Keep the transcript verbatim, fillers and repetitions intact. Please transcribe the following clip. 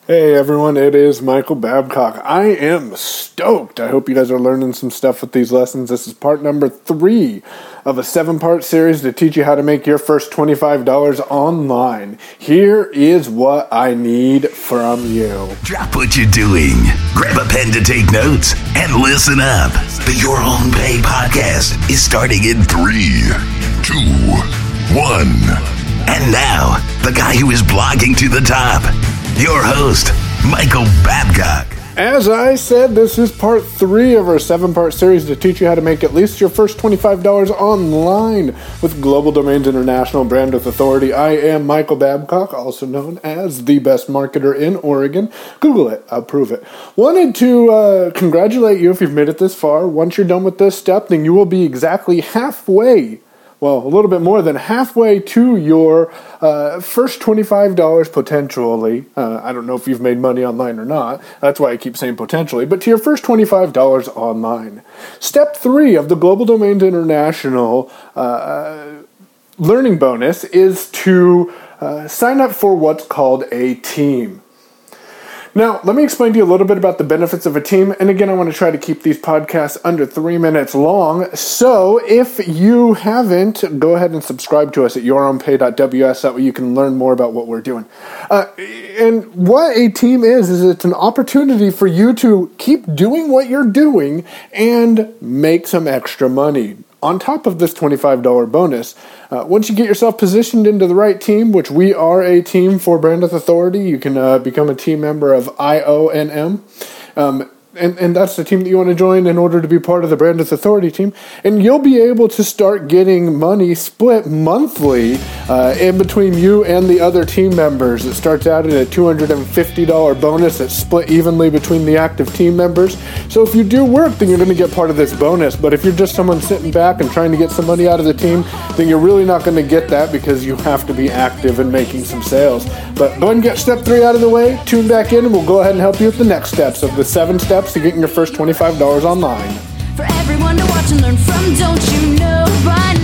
Hey everyone, it is Michael Babcock. I am stoked. I hope you guys are learning some stuff with these lessons. This is part number three of a seven-part series to teach you how to make your first twenty-five dollars online. Here is what I need from you. Drop what you're doing. Grab a pen to take notes and listen up. The Your Own Pay podcast is starting in three, two, one. And now, the guy who is blogging to the top. Your host, Michael Babcock. As I said, this is part three of our seven-part series to teach you how to make at least your first twenty-five dollars online with Global Domains International Brand with Authority. I am Michael Babcock, also known as the best marketer in Oregon. Google it. I'll prove it. Wanted to uh, congratulate you if you've made it this far. Once you're done with this step, then you will be exactly halfway Well, a little bit more than halfway to your uh, first twenty-five dollars potentially. Uh, I don't know if you've made money online or not. That's why I keep saying potentially. But to your first twenty-five dollars online. Step three of the Global Domains International uh, learning bonus is to uh, sign up for what's called a team. Now, let me explain to you a little bit about the benefits of a team. And again, I want to try to keep these podcasts under three minutes long. So if you haven't, go ahead and subscribe to us at your own pay dot w s. That way you can learn more about what we're doing. Uh, and what a team is, is it's an opportunity for you to keep doing what you're doing and make some extra money. On top of this twenty-five dollars bonus, uh, once you get yourself positioned into the right team, which we are a team for Brand with Authority, you can uh, become a team member of I O N M. Um, and, and that's the team that you want to join in order to be part of the Brand with Authority team. And you'll be able to start getting money split monthly uh, in between you and the other team members. It starts out at a two hundred fifty dollars bonus that's split evenly between the active team members. So if you do work, then you're going to get part of this bonus. But if you're just someone sitting back and trying to get some money out of the team, then you're really not going to get that because you have to be active and making some sales. But go ahead and get step three out of the way. Tune back in and we'll go ahead and help you with the next steps of the seven steps to getting your first twenty-five dollars online. For everyone to watch and learn from, don't you know by now?